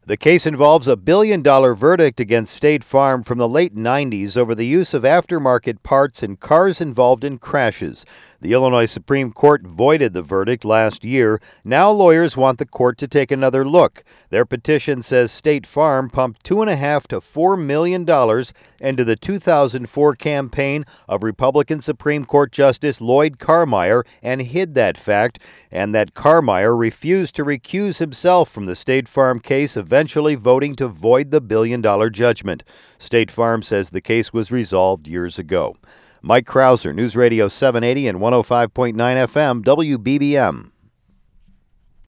The case involves a billion-dollar verdict against State Farm from the late 90s over the use of aftermarket parts in cars involved in crashes. The Illinois Supreme Court voided the verdict last year. Now lawyers want the court to take another look. Their petition says State Farm pumped $2.5 to $4 million into the 2004 campaign of Republican Supreme Court Justice Lloyd Carmeier and hid that fact, and that Carmeier refused to recuse himself from the State Farm case, eventually voting to void the billion-dollar judgment. State Farm says the case was resolved years ago. Mike Krauser, News Radio 780 and 105.9 FM, WBBM.